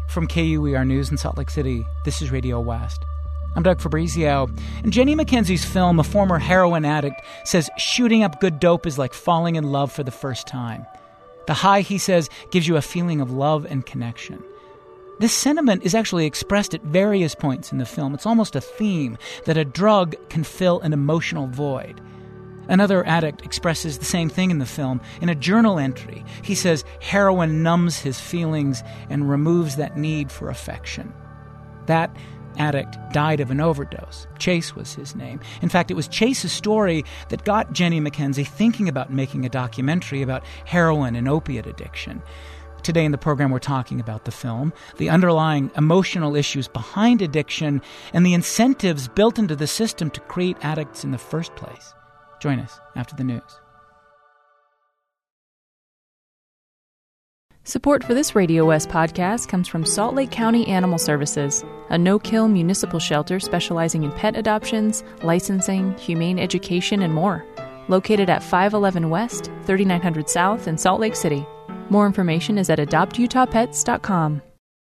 From KUER News in Salt Lake City, this is Radio West. I'm Doug Fabrizio. In Jenny McKenzie's film, a former heroin addict says shooting up good dope is like falling in love for the first time. The high, he says, gives you a feeling of love and connection. This sentiment is actually expressed at various points in the film. It's almost a theme that a drug can fill an emotional void. Another addict expresses the same thing in the film. In a journal entry, he says heroin numbs his feelings and removes that need for affection. That addict died of an overdose. Chase was his name. In fact, it was Chase's story that got Jenny McKenzie thinking about making a documentary about heroin and opiate addiction. Today in the program, we're talking about the film, the underlying emotional issues behind addiction, and the incentives built into the system to create addicts in the first place. Join us after the news. Support for this Radio West podcast comes from Salt Lake County Animal Services, a no-kill municipal shelter specializing in pet adoptions, licensing, humane education, and more. Located at 511 West, 3900 South in Salt Lake City. More information is at adoptutahpets.com.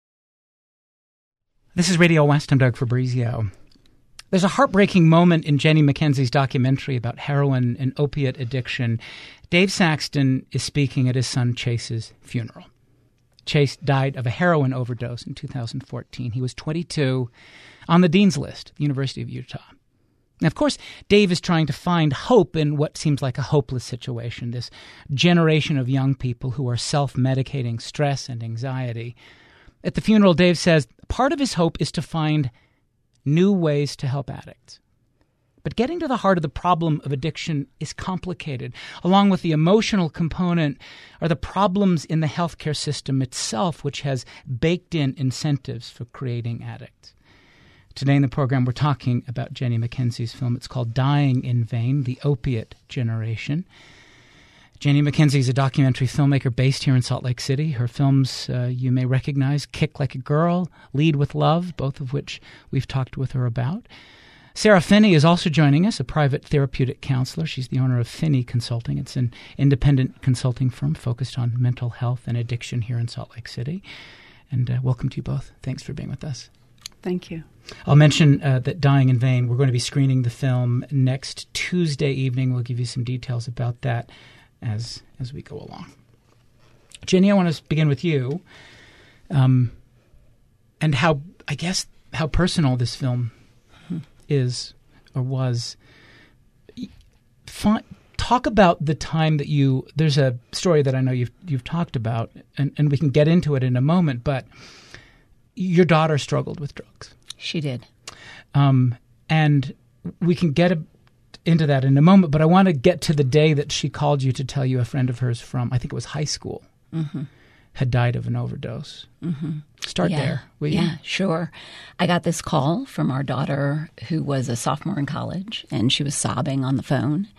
This is Radio West. I'm Doug Fabrizio. There's a heartbreaking moment in Jenny McKenzie's documentary about heroin and opiate addiction. Dave Saxton is speaking at his son Chase's funeral. Chase died of a heroin overdose in 2014. He was 22, on the dean's list at the University of Utah. Now, of course, Dave is trying to find hope in what seems like a hopeless situation, this generation of young people who are self-medicating stress and anxiety. At the funeral, Dave says part of his hope is to find new ways to help addicts. But getting to the heart of the problem of addiction is complicated. Along with the emotional component are the problems in the healthcare system itself, which has baked-in incentives for creating addicts. Today in the program, we're talking about Jenny McKenzie's film. It's called Dying in Vain, The Opiate Generation. Jenny McKenzie is a documentary filmmaker based here in Salt Lake City. Her films you may recognize, Kick Like a Girl, Lead with Love, both of which we've talked with her about. Sarah Finney is also joining us, a private therapeutic counselor. She's the owner of Finney Consulting. It's an independent consulting firm focused on mental health and addiction here in Salt Lake City. And welcome to you both. Thanks for being with us. Thank you. I'll mention that Dying in Vain, we're going to be screening the film next Tuesday evening. We'll give you some details about that as we go along. Jenny, I want to begin with you, and how personal this film is or was. Talk about the time that there's a story that I know you've talked about, and we can get into it in a moment, but your daughter struggled with drugs. She did. And we can get into that in a moment, but I want to get to the day that she called you to tell you a friend of hers from, I think it was high school, had died of an overdose. Start there, will you? Yeah, sure. I got this call from our daughter who was a sophomore in college, and she was sobbing on the phone.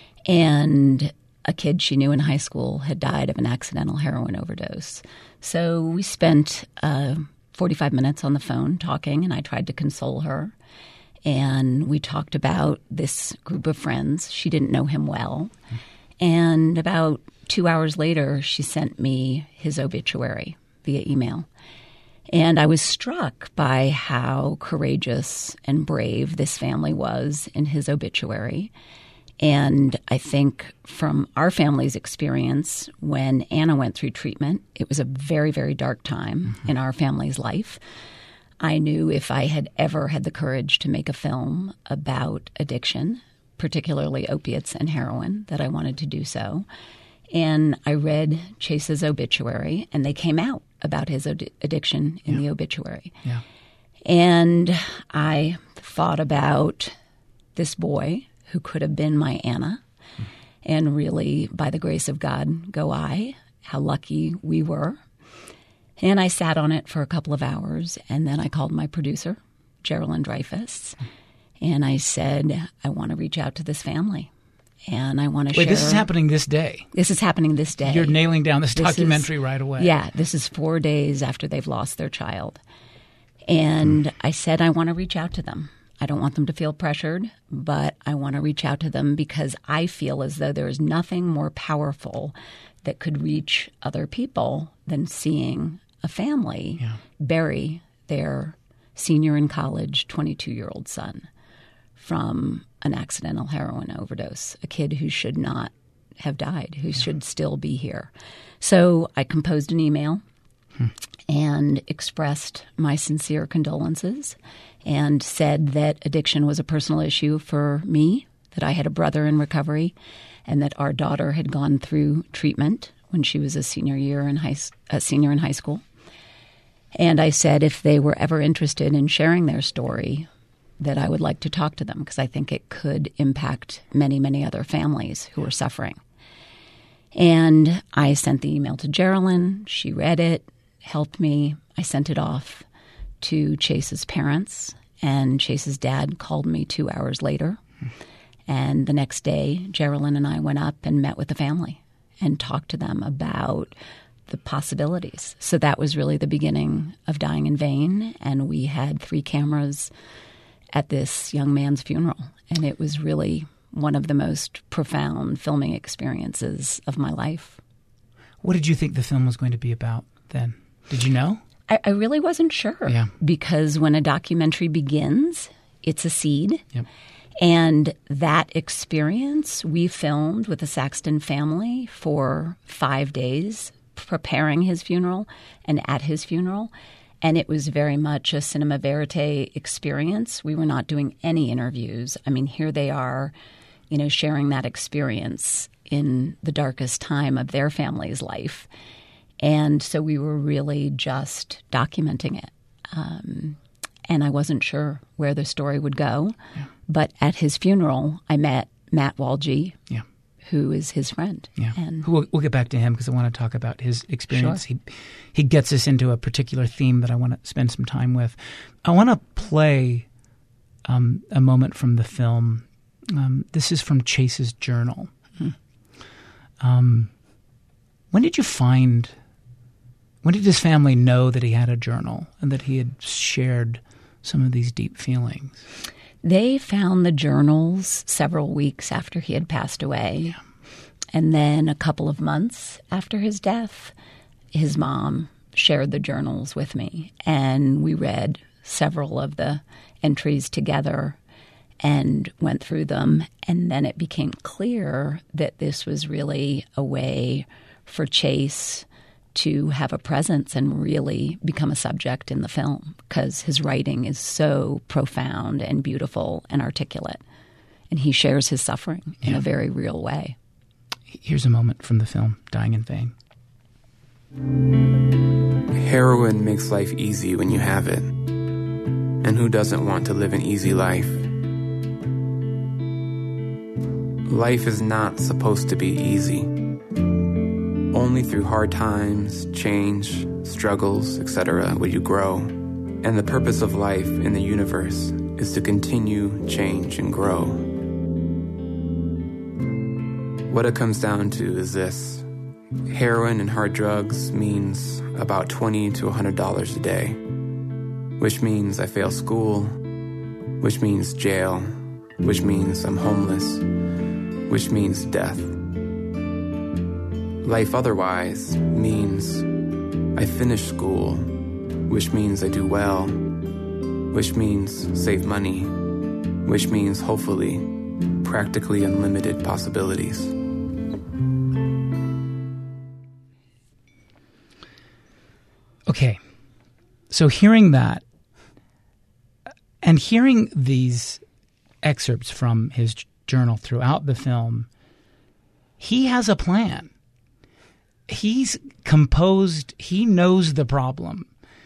And a kid she knew in high school had died of an accidental heroin overdose. So we spent 45 minutes on the phone talking, and I tried to console her. And we talked about this group of friends. She didn't know him well. And about 2 hours later, she sent me his obituary via email. And I was struck by how courageous and brave this family was in his obituary. And I think from our family's experience, when Anna went through treatment, it was a very, very dark time in our family's life. I knew if I had ever had the courage to make a film about addiction, particularly opiates and heroin, that I wanted to do so. And I read Chase's obituary, and they came out about his addiction in the obituary. Yeah. And I thought about this boy who could have been my Anna. And really, by the grace of God, go I, how lucky we were. And I sat on it for a couple of hours, and then I called my producer, Geraldine Dreyfus, and I said, I want to reach out to this family, and I want to share. Wait, this is happening this day? This is happening this day. You're nailing down this documentary right away. Yeah, this is 4 days after they've lost their child. And I said, I want to reach out to them. I don't want them to feel pressured, but I want to reach out to them because I feel as though there is nothing more powerful that could reach other people than seeing a family bury their senior in college 22-year-old son from an accidental heroin overdose, a kid who should not have died, who should still be here. So I composed an email and expressed my sincere condolences and said that addiction was a personal issue for me, that I had a brother in recovery, and that our daughter had gone through treatment when she was a senior in high school. And I said if they were ever interested in sharing their story, that I would like to talk to them because I think it could impact many, many other families who are suffering. And I sent the email to Geraldine. She read it, helped me. I sent it off to Chase's parents, and Chase's dad called me 2 hours later. And the next day, Geraldine and I went up and met with the family and talked to them about the possibilities. So that was really the beginning of Dying in Vain, and we had 3 cameras at this young man's funeral, and it was really one of the most profound filming experiences of my life. What did you think the film was going to be about then? Did you know? I really wasn't sure because when a documentary begins, it's a seed. Yep. And that experience we filmed with the Saxton family for 5 days, preparing his funeral and at his funeral. And it was very much a cinema verite experience. We were not doing any interviews. I mean, here they are, sharing that experience in the darkest time of their family's life. And so we were really just documenting it. And I wasn't sure where the story would go. Yeah. But at his funeral, I met Matt Walgie, who is his friend. Yeah. And we'll get back to him because I want to talk about his experience. Sure. He gets us into a particular theme that I want to spend some time with. I want to play a moment from the film. This is from Chase's journal. When did his family know that he had a journal and that he had shared some of these deep feelings? They found the journals several weeks after he had passed away. Yeah. And then a couple of months after his death, his mom shared the journals with me. And we read several of the entries together and went through them. And then it became clear that this was really a way for Chase to have a presence and really become a subject in the film because his writing is so profound and beautiful and articulate. And he shares his suffering in a very real way. Here's a moment from the film, Dying in Vain. Heroin makes life easy when you have it. And who doesn't want to live an easy life? Life is not supposed to be easy. Only through hard times, change, struggles, etc. will you grow. And the purpose of life in the universe is to continue, change, and grow. What it comes down to is this. Heroin and hard drugs means about $20 to $100 a day, which means I fail school, which means jail, which means I'm homeless, which means death. Life otherwise means I finish school, which means I do well, which means save money, which means hopefully practically unlimited possibilities. Okay, so hearing that and hearing these excerpts from his journal throughout the film, he has a plan. He's composed. He knows the problem.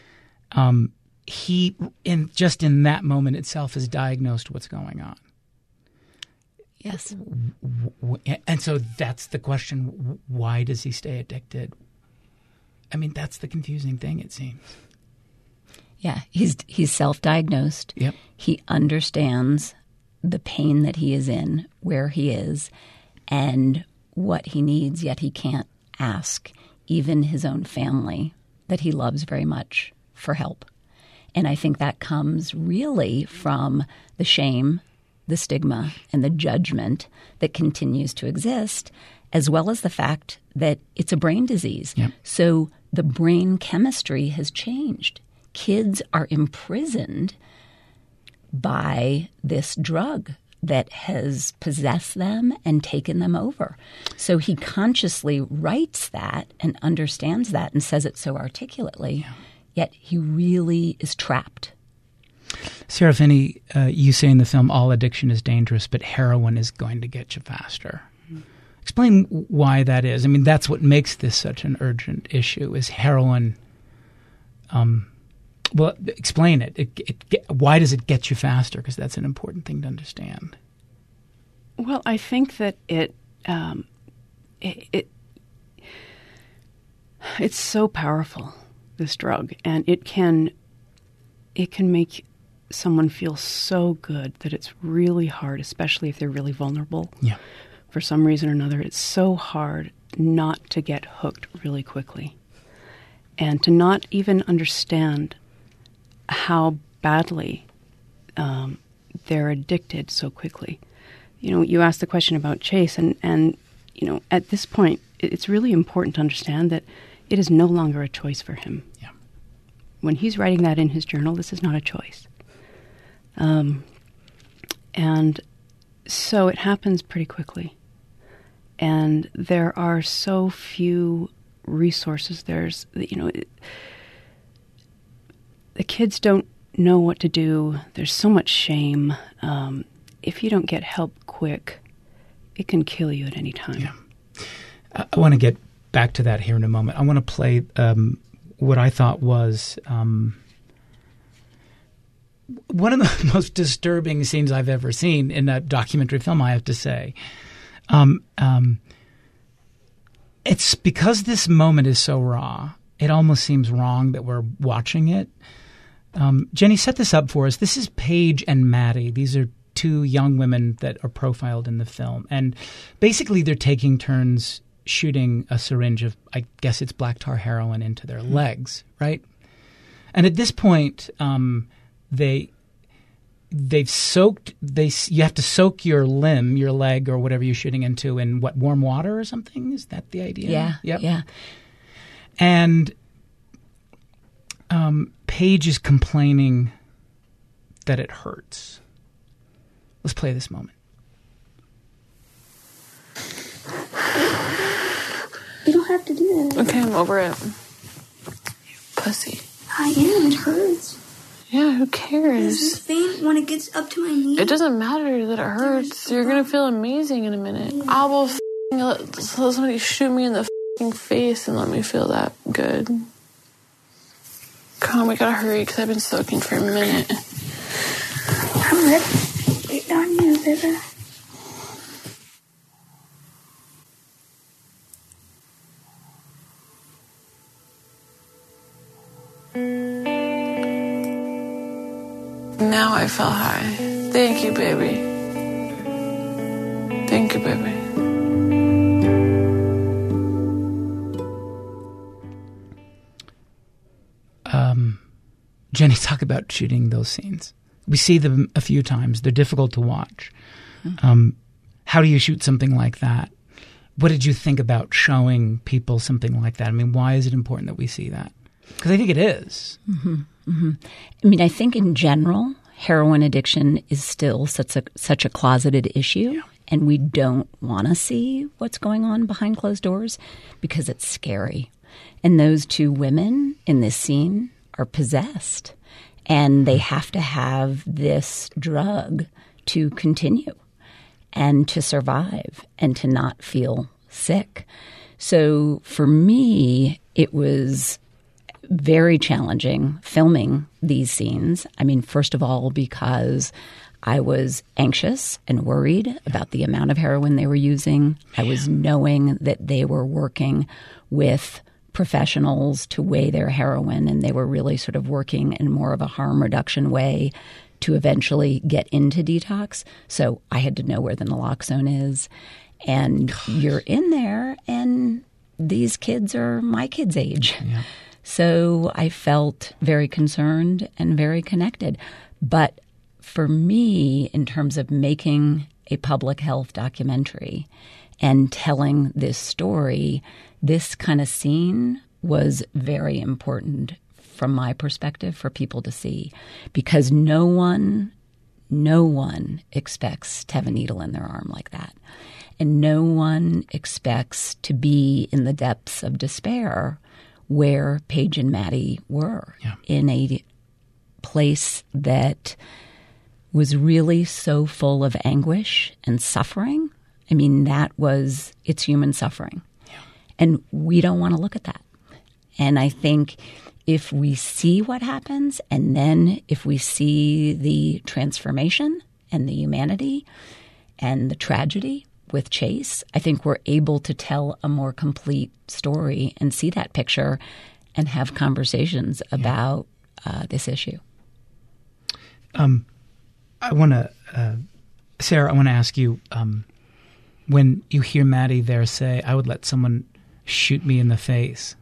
He, in that moment itself, has diagnosed what's going on. Yes. And so that's the question. Why does he stay addicted? I mean, that's the confusing thing, it seems. Yeah, he's self-diagnosed. Yep. He understands the pain that he is in, where he is, and what he needs, yet he can't ask even his own family that he loves very much for help. And I think that comes really from the shame, the stigma, and the judgment that continues to exist, as well as the fact that it's a brain disease. Yep. So the brain chemistry has changed. Kids are imprisoned by this drug that has possessed them and taken them over. So he consciously writes that and understands that and says it so articulately, yet he really is trapped. Sarah Finney, you say in the film, all addiction is dangerous, but heroin is going to get you faster. Explain why that is. I mean, that's what makes this such an urgent issue, is heroin. Well, explain it. Why does it get you faster? Because that's an important thing to understand. Well, I think that it's so powerful, this drug, and it can make someone feel so good that it's really hard, especially if they're really vulnerable. Yeah. For some reason or another, it's so hard not to get hooked really quickly and to not even understand how badly they're addicted so quickly. You know, you asked the question about Chase, and you know, at this point, it's really important to understand that it is no longer a choice for him. Yeah. When he's writing that in his journal, this is not a choice. And so it happens pretty quickly. And there are so few resources. There's, you know, the kids don't know what to do. There's so much shame. If you don't get help quick, it can kill you at any time. Yeah. I want to get back to that here in a moment. I want to play what I thought was one of the most disturbing scenes I've ever seen in a documentary film, I have to say. It's because this moment is so raw, it almost seems wrong that we're watching it. Jenny, set this up for us. This is Paige and Maddie. These are two young women that are profiled in the film. And basically they're taking turns shooting a syringe of, I guess it's black tar heroin, into their legs, right? And at this point, you have to soak your limb, your leg, or whatever you're shooting into, in what, warm water or something? Is that the idea? Yeah. Yep. Yeah. And Paige is complaining that it hurts. Let's play this moment. You don't have to do that. Okay, I'm over it. Pussy. I am. It hurts. Yeah, who Does cares? it faint when it gets up to my knee? It doesn't matter that it hurts. You're gonna feel amazing in a minute. I will let somebody shoot me in the face and let me feel that good. Come on, we gotta hurry because I've been soaking for a minute. I'm ready. Wait on you, baby. Now I feel high. Thank you, baby. Thank you, baby. Jenny, talk about shooting those scenes. We see them a few times. They're difficult to watch. How do you shoot something like that? What did you think about showing people something like that? I mean, why is it important that we see that? Because I think it is. Mm-hmm. Mm-hmm. I mean, I think in general, heroin addiction is still such a closeted issue, and we don't want to see what's going on behind closed doors because it's scary. And those two women in this scene are possessed, and they have to have this drug to continue and to survive and to not feel sick. So for me, it was very challenging filming these scenes. I mean, first of all, because I was anxious and worried about the amount of heroin they were using. I was knowing that they were working with professionals to weigh their heroin, and they were really sort of working in more of a harm reduction way to eventually get into detox. So I had to know where the naloxone is. And you're in there, and these kids are my kids' age. Yeah. So I felt very concerned and very connected. But for me, in terms of making a public health documentary and telling this story, this kind of scene was very important from my perspective for people to see, because no one expects to have a needle in their arm like that. And no one expects to be in the depths of despair where Paige and Maddie were, in a place that was really so full of anguish and suffering. I mean, it's human suffering. Yeah. And we don't want to look at that. And I think if we see what happens, and then if we see the transformation and the humanity and the tragedy with Chase, I think we're able to tell a more complete story and see that picture and have conversations about this issue. Sarah, I want to ask you, when you hear Maddie there say, I would let someone shoot me in the face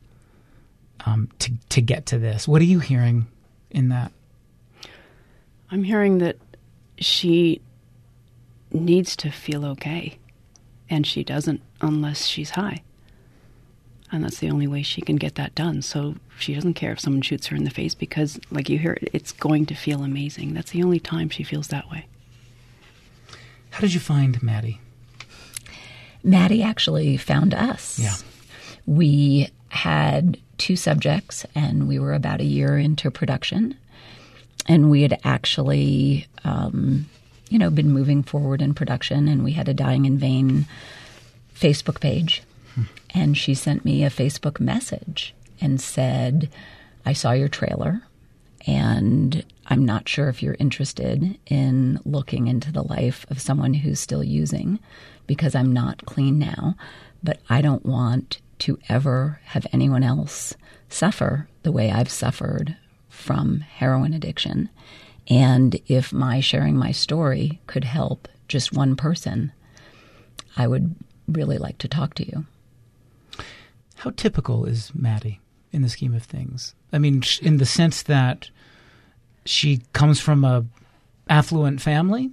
to get to this, what are you hearing in that? I'm hearing that she needs to feel okay, and she doesn't unless she's high. And that's the only way she can get that done. So she doesn't care if someone shoots her in the face because, like you hear, it's going to feel amazing. That's the only time she feels that way. How did you find Maddie? Maddie actually found us. Yeah. We had 2 subjects, and we were about a year into production. And we had actually, been moving forward in production, and we had a Dying in Vain Facebook page. And she sent me a Facebook message and said, I saw your trailer, and I'm not sure if you're interested in looking into the life of someone who's still using, because I'm not clean now, but I don't want to ever have anyone else suffer the way I've suffered from heroin addiction. And if my sharing my story could help just one person, I would really like to talk to you. How typical is Maddie in the scheme of things? I mean, in the sense that she comes from a affluent family.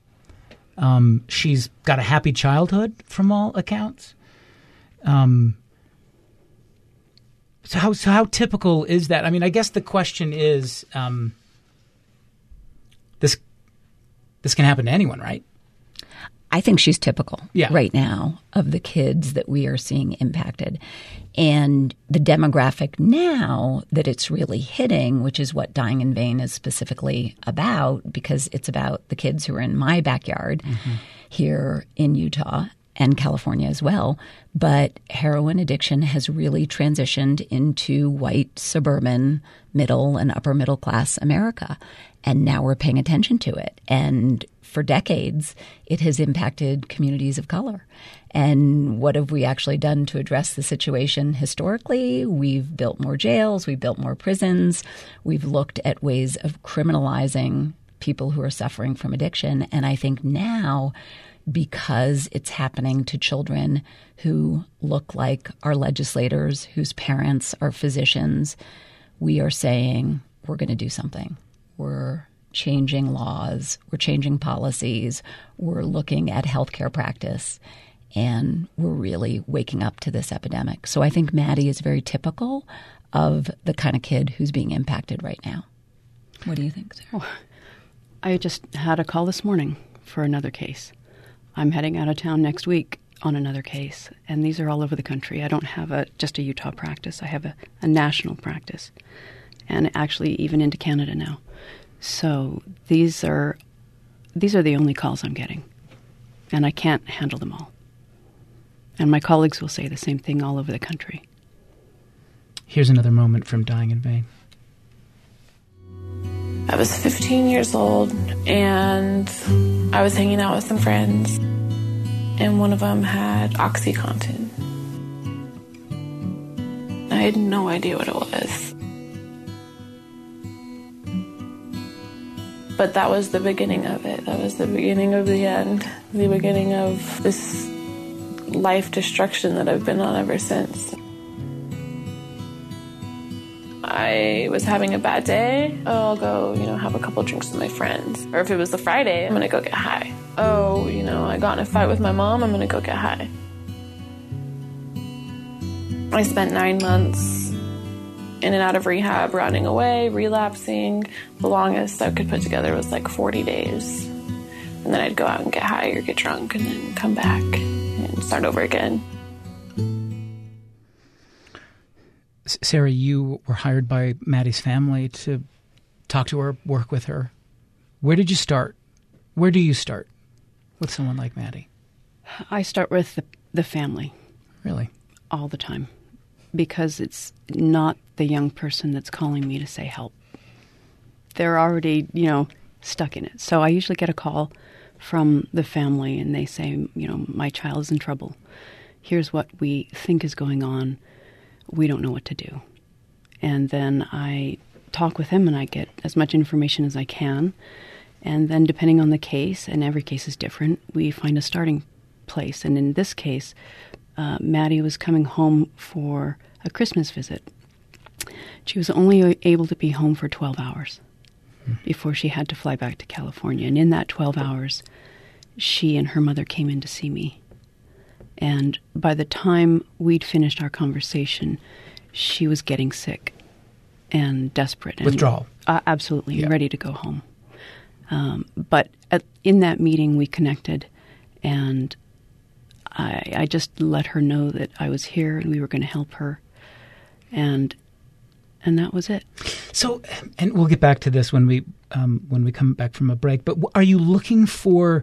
She's got a happy childhood from all accounts. So how typical is that? I mean, I guess the question is, this can happen to anyone, right? I think she's typical right now of the kids that we are seeing impacted. And the demographic now that it's really hitting, which is what Dying in Vain is specifically about, because it's about the kids who are in my backyard here in Utah and California as well. But heroin addiction has really transitioned into white, suburban, middle and upper middle class America. And now we're paying attention to it. And for decades, it has impacted communities of color. And what have we actually done to address the situation historically? We've built more jails. We've built more prisons. We've looked at ways of criminalizing people who are suffering from addiction. And I think now, because it's happening to children who look like our legislators, whose parents are physicians, we are saying we're going to do something. We're changing laws, we're changing policies, we're looking at healthcare practice, and we're really waking up to this epidemic. So I think Maddie is very typical of the kind of kid who's being impacted right now. What do you think, Sarah? Oh, I just had a call this morning for another case. I'm heading out of town next week on another case, and these are all over the country. I don't have just a Utah practice. I have a national practice, and actually even into Canada now. So these are the only calls I'm getting, and I can't handle them all. And my colleagues will say the same thing all over the country. Here's another moment from Dying in Vain. I was 15 years old, and I was hanging out with some friends, and one of them had OxyContin. I had no idea what it was. But that was the beginning of it. That was the beginning of the end. The beginning of this life destruction that I've been on ever since. I was having a bad day. Oh, I'll go, have a couple drinks with my friends. Or if it was a Friday, I'm going to go get high. Oh, I got in a fight with my mom, I'm going to go get high. I spent 9 months in and out of rehab, running away, relapsing. The longest I could put together was like 40 days. And then I'd go out and get high or get drunk and then come back and start over again. Sarah, you were hired by Maddie's family to talk to her, work with her. Where did you start? Where do you start with someone like Maddie? I start with the family. Really? All the time. Because it's not the young person that's calling me to say help. They're already, stuck in it. So I usually get a call from the family and they say, my child is in trouble. Here's what we think is going on. We don't know what to do. And then I talk with him and I get as much information as I can. And then depending on the case, and every case is different, we find a starting place. And in this case, Maddie was coming home for a Christmas visit. She was only able to be home for 12 hours before she had to fly back to California. And in that 12 hours, she and her mother came in to see me. And by the time we'd finished our conversation, she was getting sick and desperate. And, withdrawal. Absolutely, yeah. Ready to go home. But in that meeting, we connected, and I just let her know that I was here and we were going to help her. And that was it. So, and we'll get back to this when we come back from a break, but are you looking for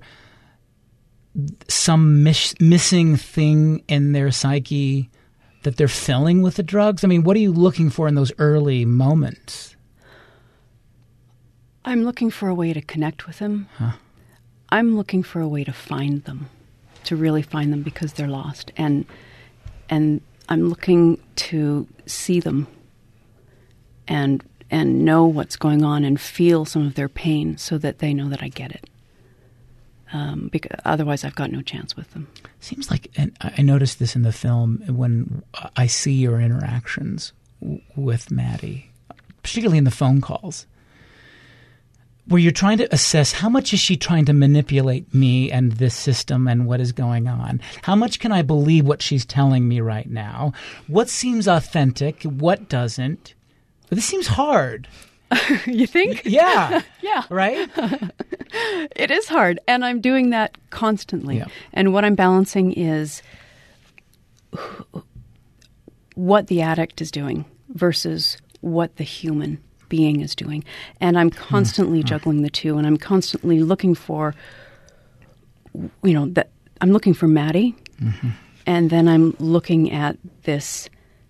some missing thing in their psyche that they're filling with the drugs? I mean, what are you looking for in those early moments? I'm looking for a way to connect with them. Huh. I'm looking for a way to find them, to really find them because they're lost. And I'm looking to see them and know what's going on and feel some of their pain so that they know that I get it. Because otherwise I've got no chance with them. Seems like, and I noticed this in the film when I see your interactions with Maddie, particularly in the phone calls, where you're trying to assess how much is she trying to manipulate me and this system and what is going on? How much can I believe what she's telling me right now? What seems authentic? What doesn't? But this seems hard. You think? Yeah. Yeah. Right? It is hard. And I'm doing that constantly. Yeah. And what I'm balancing is what the addict is doing versus what the human being is doing. And I'm constantly juggling the two. And I'm constantly looking for, that I'm looking for Maddie. Mm-hmm. And then I'm looking at this,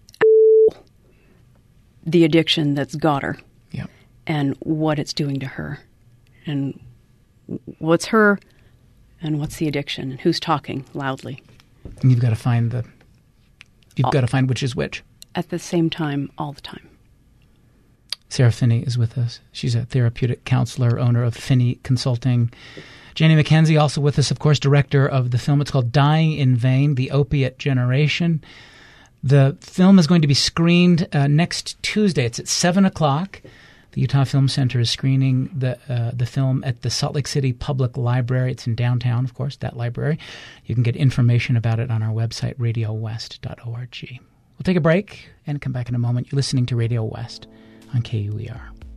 the addiction that's got her. Yeah. And what it's doing to her. And what's her and what's the addiction and who's talking loudly. And you've got to find got to find which is which. At the same time, all the time. Sarah Finney is with us. She's a therapeutic counselor, owner of Finney Consulting. Janie McKenzie also with us, of course, director of the film. It's called Dying in Vain, The Opiate Generation. The film is going to be screened next Tuesday. It's at 7 o'clock. The Utah Film Center is screening the film at the Salt Lake City Public Library. It's in downtown, of course, that library. You can get information about it on our website, radiowest.org. We'll take a break and come back in a moment. You're listening to Radio West on KUER.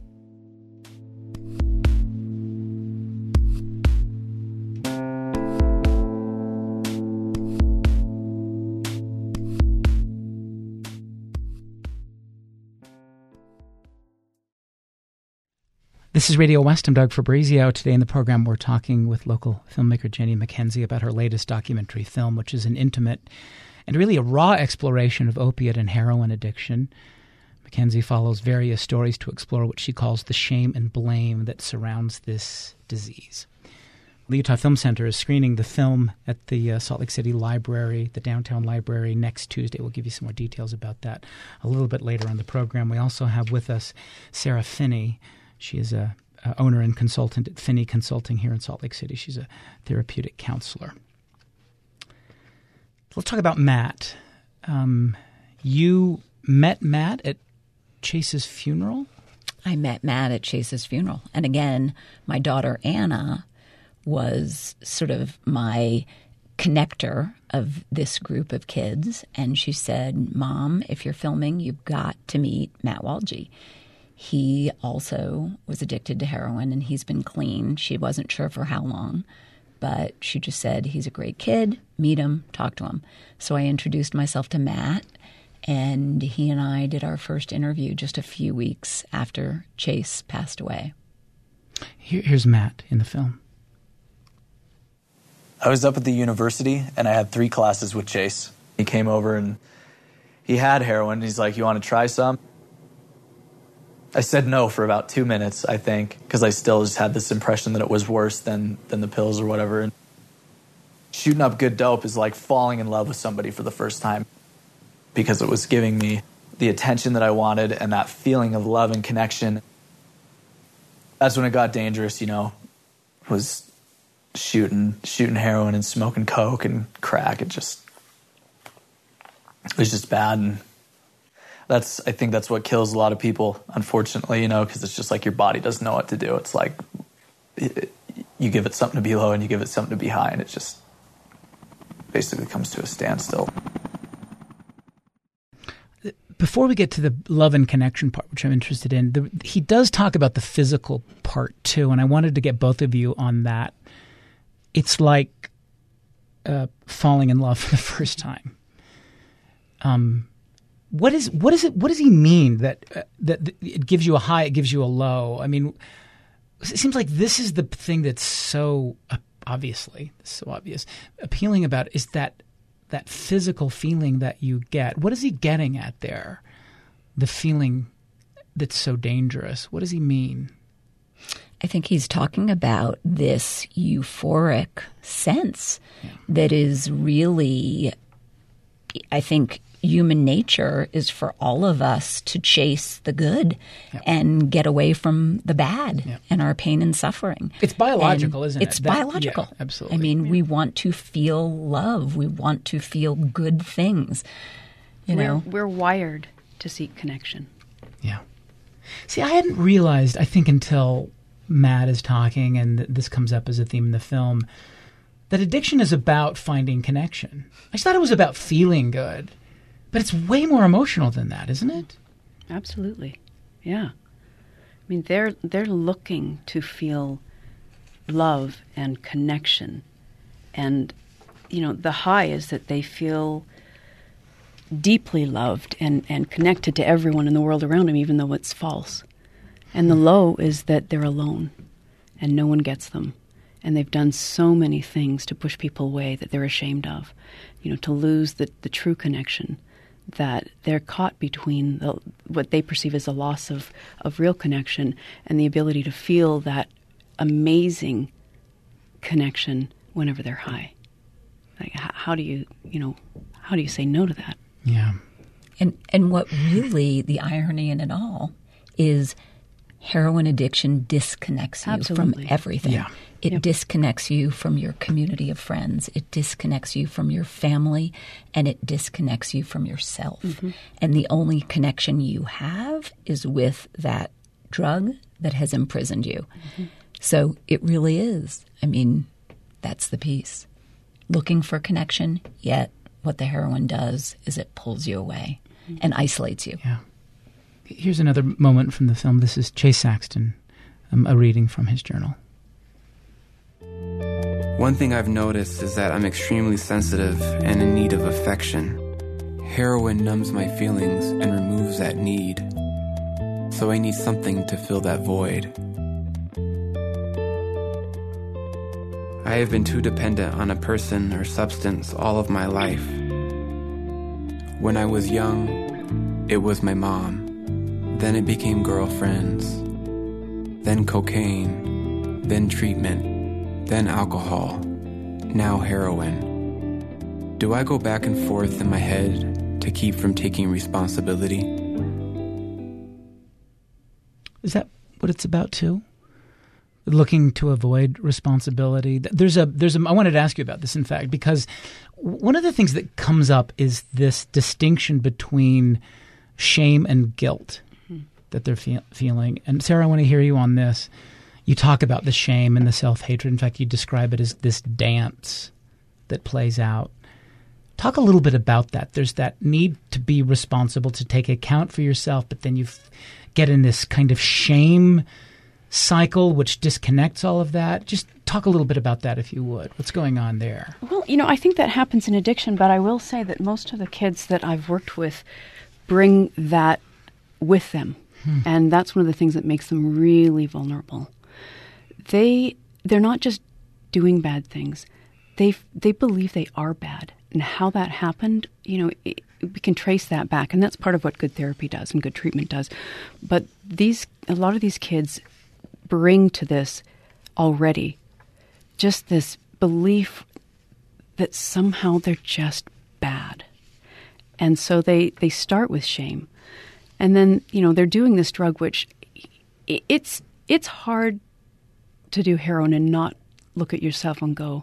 This is Radio West. I'm Doug Fabrizio. Today in the program, we're talking with local filmmaker Jenny McKenzie about her latest documentary film, which is an intimate and really a raw exploration of opiate and heroin addiction. McKenzie follows various stories to explore what she calls the shame and blame that surrounds this disease. The Utah Film Center is screening the film at the Salt Lake City Library, the downtown library, next Tuesday. We'll give you some more details about that a little bit later on the program. We also have with us Sarah Finney. She is a owner and consultant at Finney Consulting here in Salt Lake City. She's a therapeutic counselor. Let's talk about Matt. You met Matt at Chase's funeral? I met Matt at Chase's funeral. And again, my daughter Anna was sort of my connector of this group of kids. And she said, Mom, if you're filming, you've got to meet Matt Walge. He also was addicted to heroin, and he's been clean. She wasn't sure for how long, but she just said, he's a great kid. Meet him, talk to him. So I introduced myself to Matt, and he and I did our first interview just a few weeks after Chase passed away. Here's Matt in the film. I was up at the university, and I had 3 classes with Chase. He came over, and he had heroin. He's like, you want to try some? I said no for about 2 minutes, I think, because I still just had this impression that it was worse than the pills or whatever. And shooting up good dope is like falling in love with somebody for the first time, because it was giving me the attention that I wanted and that feeling of love and connection. That's when it got dangerous, was shooting heroin and smoking coke and crack. It was just bad. And I think that's what kills a lot of people, unfortunately, because it's just like your body doesn't know what to do. It's like you give it something to be low and you give it something to be high, and it just basically comes to a standstill. Before we get to the love and connection part, which I'm interested in, he does talk about the physical part too, and I wanted to get both of you on that. It's like falling in love for the first time. What does he mean that it gives you a high, it gives you a low? I mean, it seems like this is the thing that's so obvious appealing about it, is that physical feeling that you get. What is he getting at there? The feeling that's so dangerous. What does he mean? I think he's talking about this euphoric sense that is really, I think, human nature is for all of us to chase the good and get away from the bad and our pain and suffering. It's biological, isn't it? It's biological. Yeah, absolutely. I mean, we want to feel love. We want to feel good things. We're wired to seek connection. Yeah. See, I hadn't realized, I think until Matt is talking and this comes up as a theme in the film, that addiction is about finding connection. I just thought it was about feeling good. But it's way more emotional than that, isn't it? Absolutely. Yeah. I mean, they're looking to feel love and connection. And, the high is that they feel deeply loved and connected to everyone in the world around them, even though it's false. And the low is that they're alone and no one gets them. And they've done so many things to push people away that they're ashamed of, to lose the true connection, that they're caught between what they perceive as a loss of real connection and the ability to feel that amazing connection whenever they're high. Like, how do you say no to that? Yeah. And what really the irony in it all is heroin addiction disconnects you from everything. Yeah. It disconnects you from your community of friends. It disconnects you from your family, and it disconnects you from yourself. Mm-hmm. And the only connection you have is with that drug that has imprisoned you. Mm-hmm. So it really is. I mean, that's the piece. Looking for connection, yet what the heroin does is it pulls you away and isolates you. Yeah. Here's another moment from the film. This is Chase Saxton, a reading from his journal. One thing I've noticed is that I'm extremely sensitive and in need of affection. Heroin numbs my feelings and removes that need. So I need something to fill that void. I have been too dependent on a person or substance all of my life. When I was young, it was my mom. Then it became girlfriends. Then cocaine. Then treatment. Then alcohol, now heroin. Do I go back and forth in my head to keep from taking responsibility? Is that what it's about too? Looking to avoid responsibility. I wanted to ask you about this, in fact, because one of the things that comes up is this distinction between shame and guilt that they're feeling. And Sarah, I want to hear you on this. You talk about the shame and the self-hatred. In fact, you describe it as this dance that plays out. Talk a little bit about that. There's that need to be responsible, to take account for yourself, but then you get in this kind of shame cycle which disconnects all of that. Just talk a little bit about that, if you would. What's going on there? Well, I think that happens in addiction, but I will say that most of the kids that I've worked with bring that with them. And that's one of the things that makes them really vulnerable. They're not just doing bad things. They believe they are bad. And how that happened, we can trace that back. And that's part of what good therapy does and good treatment does. But a lot of these kids bring to this already just this belief that somehow they're just bad. And so they start with shame. And then, they're doing this drug, which it's hard to do heroin and not look at yourself and go,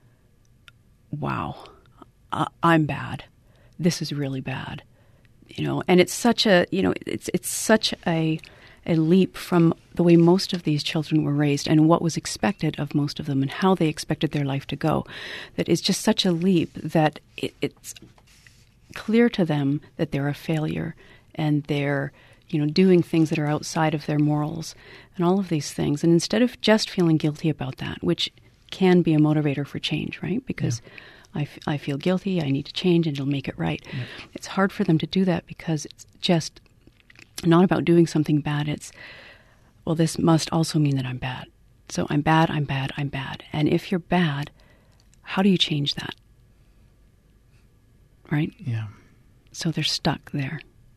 wow, I'm bad. This is really bad. And it's such a, it's such a leap from the way most of these children were raised and what was expected of most of them and how they expected their life to go. That it's just such a leap that it's clear to them that they're a failure and they're, doing things that are outside of their morals and all of these things. And instead of just feeling guilty about that, which can be a motivator for change, right? Because I feel guilty, I need to change, and it'll make it right. Yeah. It's hard for them to do that because it's just not about doing something bad. It's, well, this must also mean that I'm bad. So I'm bad, I'm bad, I'm bad. And if you're bad, how do you change that? Right? Yeah. So they're stuck there.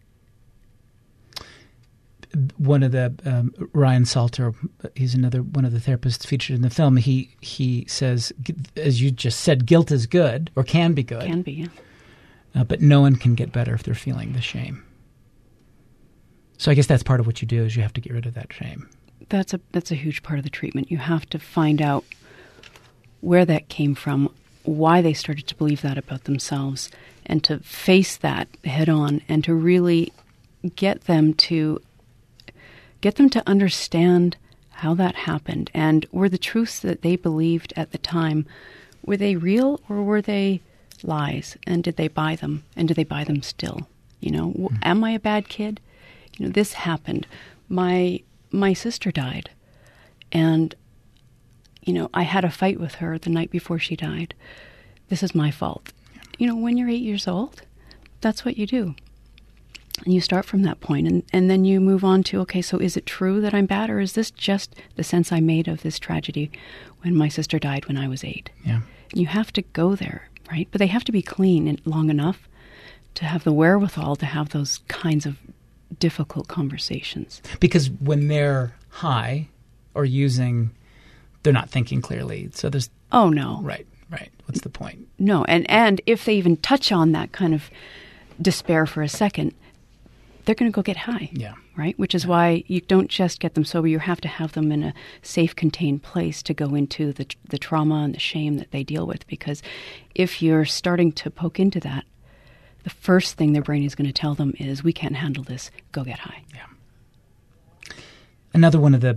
One of the Ryan Salter, he's another one of the therapists featured in the film. He says, as you just said, guilt is good or can be good. Can be, yeah. But no one can get better if they're feeling the shame. So I guess that's part of what you do is you have to get rid of that shame. That's a huge part of the treatment. You have to find out where that came from, why they started to believe that about themselves, and to face that head on and to really get them to understand how that happened, and were the truths that they believed at the time, were they real or were they lies? And did they buy them? And do they buy them still? Am I a bad kid? This happened. My sister died, and I had a fight with her the night before she died. This is my fault. When you're 8 years old, that's what you do. And you start from that point, and then you move on to, okay, so is it true that I'm bad, or is this just the sense I made of this tragedy when my sister died when I was 8? Yeah. And you have to go there, right? But they have to be clean and long enough to have the wherewithal to have those kinds of difficult conversations. Because when they're high or using, they're not thinking clearly. So there's... Oh, no. Right. What's the point? No, and if they even touch on that kind of despair for a second, they're going to go get high, right? Which is why you don't just get them sober. You have to have them in a safe, contained place to go into the trauma and the shame that they deal with. Because if you're starting to poke into that, the first thing their brain is going to tell them is, we can't handle this, go get high. Yeah. Another one of the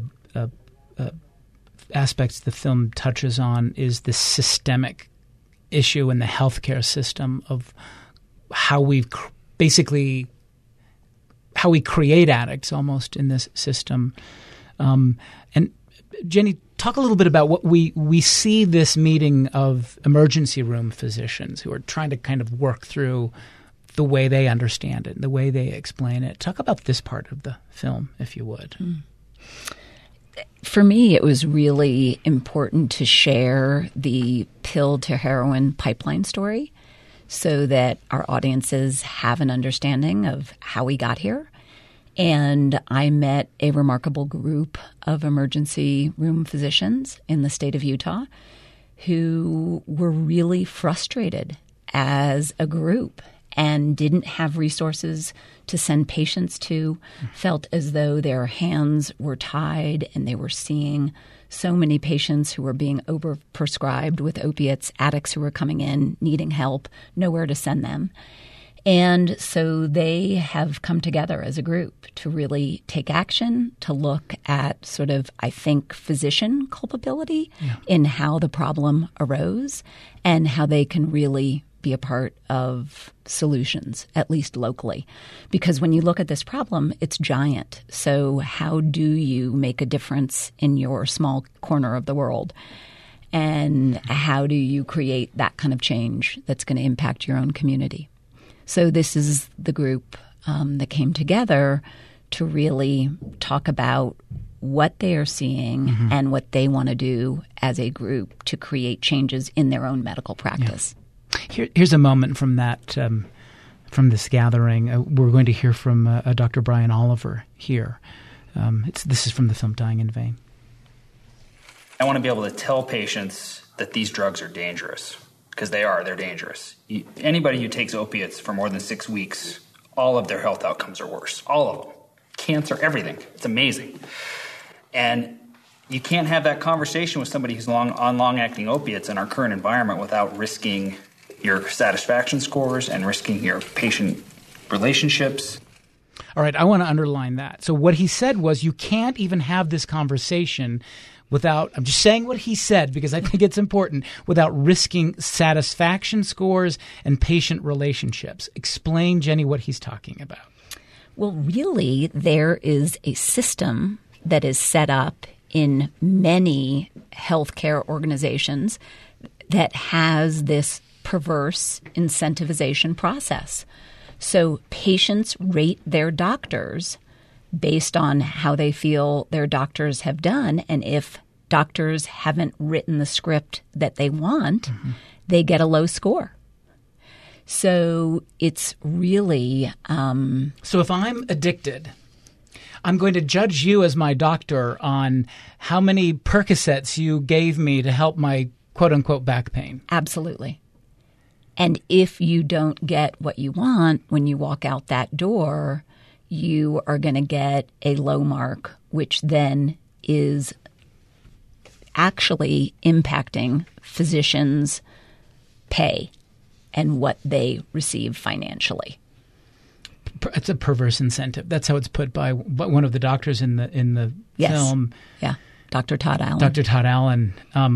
aspects the film touches on is the systemic issue in the healthcare system of how we create addicts almost in this system. And Jenny, talk a little bit about what we see this meeting of emergency room physicians who are trying to kind of work through the way they understand it, the way they explain it. Talk about this part of the film, if you would. For me, it was really important to share the pill to heroin pipeline story so that our audiences have an understanding of how we got here. And I met a remarkable group of emergency room physicians in the state of Utah who were really frustrated as a group and didn't have resources to send patients to, felt as though their hands were tied and they were seeing so many patients who were being overprescribed with opiates, addicts who were coming in, needing help, nowhere to send them. And so they have come together as a group to really take action, to look at sort of, I think, physician culpability in how the problem arose and how they can really be a part of solutions, at least locally. Because when you look at this problem, it's giant. So how do you make a difference in your small corner of the world? And how do you create that kind of change that's going to impact your own community? So this is the group that came together to really talk about what they are seeing and what they want to do as a group to create changes in their own medical practice. Here's a moment from that from this gathering. We're going to hear from Dr. Brian Oliver here. This is from the film Dying in Vain. I want to be able to tell patients that these drugs are dangerous. Because they're dangerous. Anybody who takes opiates for more than 6 weeks, all of their health outcomes are worse. All of them. Cancer, everything. It's amazing. And you can't have that conversation with somebody who's on long-acting opiates in our current environment without risking your satisfaction scores and risking your patient relationships. All right, I want to underline that. So what he said was you can't even have this conversation without, I'm just saying what he said because I think it's important, without risking satisfaction scores and patient relationships. Explain, Jenny, what he's talking about. Well, really, there is a system that is set up in many healthcare organizations that has this perverse incentivization process. So patients rate their doctors based on how they feel their doctors have done. And if doctors haven't written the script that they want, they get a low score. So it's really... So if I'm addicted, I'm going to judge you as my doctor on how many Percocets you gave me to help my quote-unquote back pain. Absolutely. And if you don't get what you want when you walk out that door, you are going to get a low mark, which then is actually impacting physicians' pay and what they receive financially. It's a perverse incentive. That's how it's put by one of the doctors in the film. Yeah, Dr. Todd Allen. Dr. Todd Allen.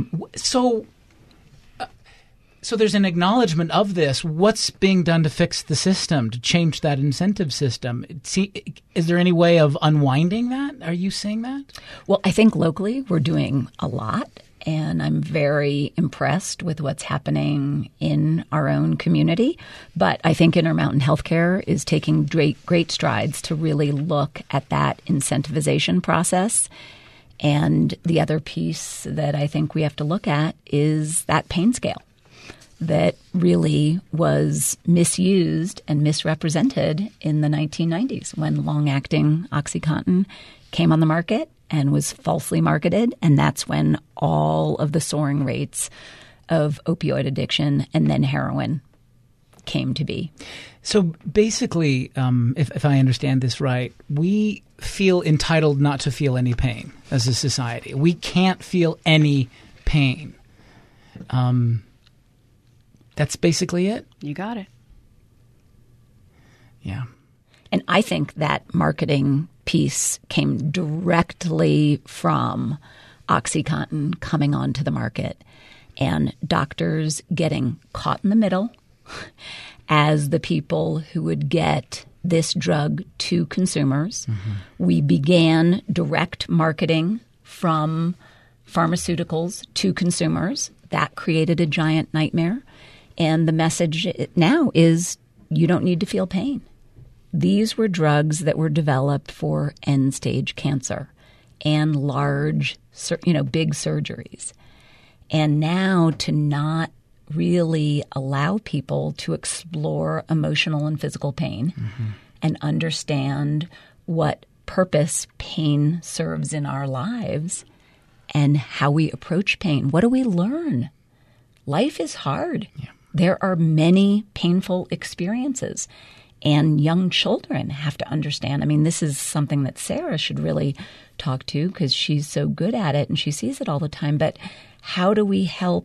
So there's an acknowledgement of this. What's being done to fix the system, to change that incentive system? Is there any way of unwinding that? Are you saying that? Well, I think locally we're doing a lot, and I'm very impressed with what's happening in our own community. But I think Intermountain Healthcare is taking great strides to really look at that incentivization process. And the other piece that I think we have to look at is that pain scale that really was misused and misrepresented in the 1990s when long-acting OxyContin came on the market and was falsely marketed. And that's when all of the soaring rates of opioid addiction and then heroin came to be. So basically, if I understand this right, we feel entitled not to feel any pain as a society. We can't feel any pain. That's basically it? You got it. Yeah. And I think that marketing piece came directly from OxyContin coming onto the market and doctors getting caught in the middle as the people who would get this drug to consumers. We began direct marketing from pharmaceuticals to consumers. That created a giant nightmare. And the message now is you don't need to feel pain. These were drugs that were developed for end-stage cancer and large, big surgeries. And now to not really allow people to explore emotional and physical pain and understand what purpose pain serves in our lives and how we approach pain. What do we learn? Life is hard. Yeah. There are many painful experiences, and young children have to understand. I mean, this is something that Sarah should really talk to because she's so good at it and she sees it all the time. But how do we help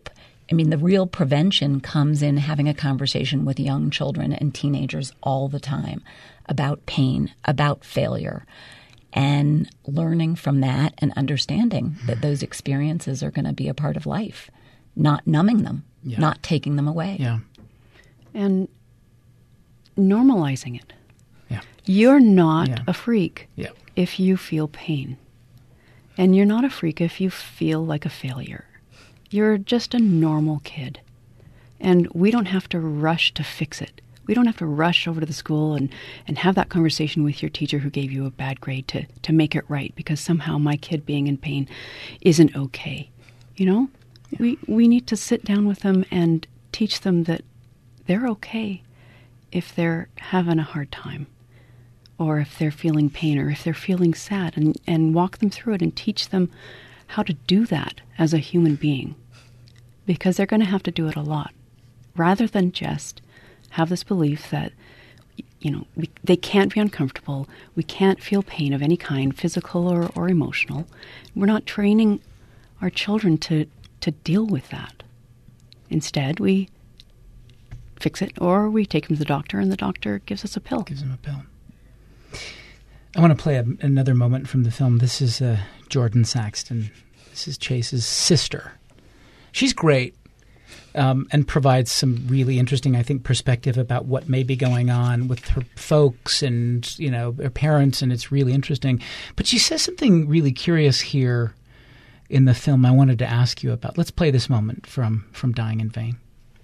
I mean, the real prevention comes in having a conversation with young children and teenagers all the time about pain, about failure, and learning from that and understanding that those experiences are going to be a part of life, not numbing them, not taking them away. Yeah. And normalizing it. Yeah. You're not a freak Yeah. if you feel pain. And you're not a freak if you feel like a failure. You're just a normal kid. And we don't have to rush to fix it. We don't have to rush over to the school and have that conversation with your teacher who gave you a bad grade to make it right because somehow my kid being in pain isn't okay. You know? Yeah. We need to sit down with them and teach them that they're okay if they're having a hard time or if they're feeling pain or if they're feeling sad and walk them through it and teach them how to do that as a human being because they're going to have to do it a lot rather than just have this belief that, you know, they can't be uncomfortable, we can't feel pain of any kind, physical or emotional. We're not training our children to deal with that. Instead, we fix it or we take them to the doctor and the doctor gives us a pill. Gives them a pill. I want to play another moment from the film. This is Jordan Saxton. This is Chase's sister. She's great and provides some really interesting, I think, perspective about what may be going on with her folks and, you know, her parents, and it's really interesting. But she says something really curious here in the film I wanted to ask you about. Let's play this moment from Dying in Vain.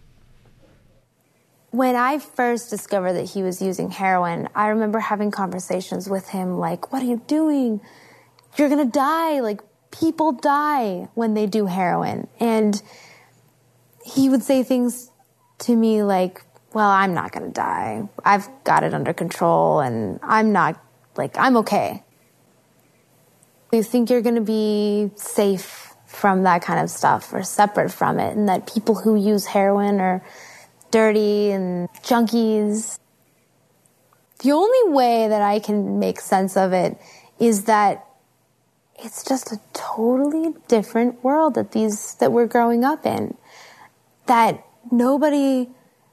When I first discovered that he was using heroin, I remember having conversations with him like, what are you doing? You're going to die. Like, people die when they do heroin. And he would say things to me like, well, I'm not going to die. I've got it under control and I'm okay. You think you're going to be safe from that kind of stuff or separate from it, and that people who use heroin are dirty and junkies. The only way that I can make sense of it is that it's just a totally different world that we're growing up in, that nobody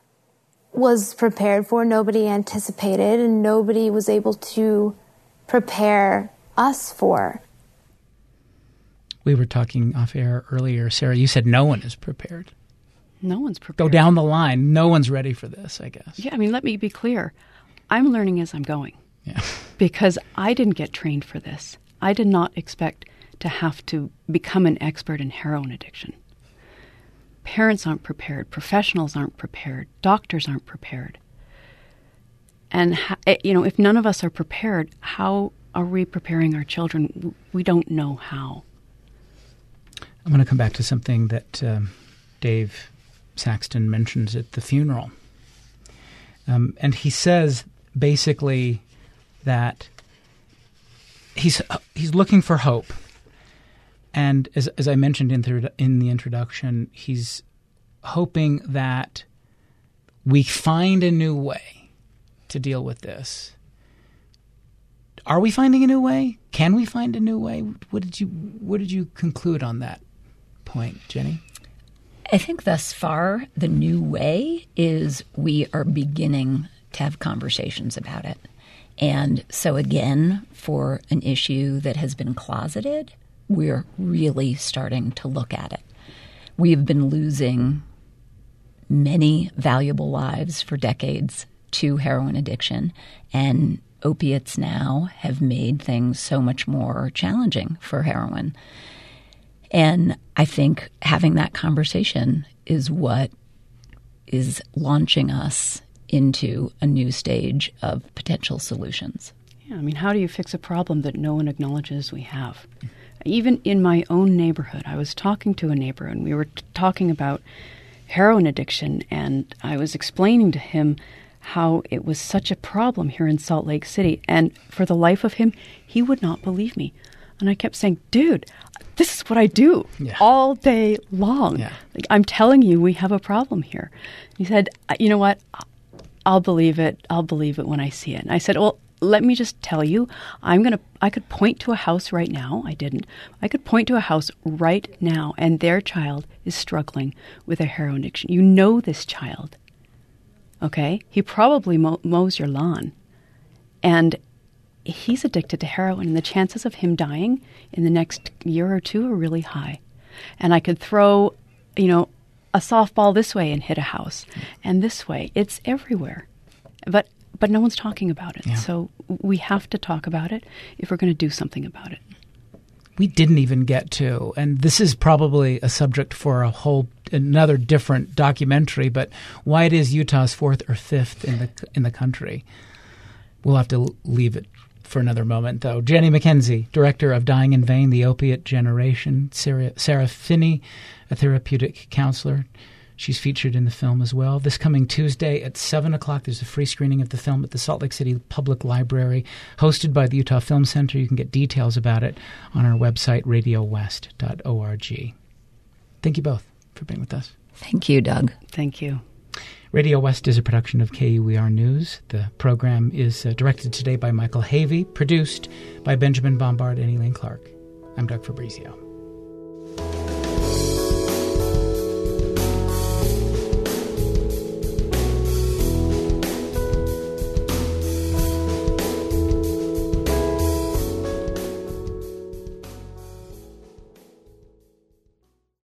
was prepared for, nobody anticipated, and nobody was able to prepare us for. We were talking off air earlier, Sarah. You said no one is prepared. No one's prepared. Go down the line. No one's ready for this, I guess. Yeah, I mean, let me be clear. I'm learning as I'm going. Yeah. Because I didn't get trained for this. I did not expect to have to become an expert in heroin addiction. Parents aren't prepared. Professionals aren't prepared. Doctors aren't prepared. And, if none of us are prepared, how are we preparing our children? We don't know how. I'm going to come back to something that Dave Saxton mentions at the funeral. And he says basically that he's looking for hope. And as I mentioned in the introduction, he's hoping that we find a new way to deal with this. Are we finding a new way? Can we find a new way? What did you conclude on that point, Jenny? I think thus far the new way is we are beginning to have conversations about it. And so again, for an issue that has been closeted, we're really starting to look at it. We've been losing many valuable lives for decades to heroin addiction, and opiates now have made things so much more challenging for heroin. And I think having that conversation is what is launching us into a new stage of potential solutions. Yeah, I mean, how do you fix a problem that no one acknowledges we have? Even in my own neighborhood, I was talking to a neighbor and we were talking about heroin addiction, and I was explaining to him how it was such a problem here in Salt Lake City. And for the life of him, he would not believe me. And I kept saying, dude, this is what I do all day long. Yeah. Like, I'm telling you, we have a problem here. He said, you know what? I'll believe it. I'll believe it when I see it. And I said, well, let me just tell you, I could point to a house right now. I didn't. I could point to a house right now, and their child is struggling with a heroin addiction. You know this child, okay? He probably mows your lawn, and he's addicted to heroin, and the chances of him dying in the next year or two are really high. And I could throw, a softball this way and hit a house, and this way. It's everywhere. But no one's talking about it. Yeah. So we have to talk about it if we're going to do something about it. We didn't even get to, and this is probably a subject for another different documentary, but why it is Utah's 4th or 5th in the country. We'll have to leave it for another moment, though. Jenny Mackenzie, director of Dying in Vain, The Opiate Generation. Sarah Finney, a therapeutic counselor. She's featured in the film as well. This coming Tuesday at 7 o'clock, there's a free screening of the film at the Salt Lake City Public Library, hosted by the Utah Film Center. You can get details about it on our website, radiowest.org. Thank you both for being with us. Thank you, Doug. Thank you. Radio West is a production of KUER News. The program is directed today by Michael Havey, produced by Benjamin Bombard and Elaine Clark. I'm Doug Fabrizio.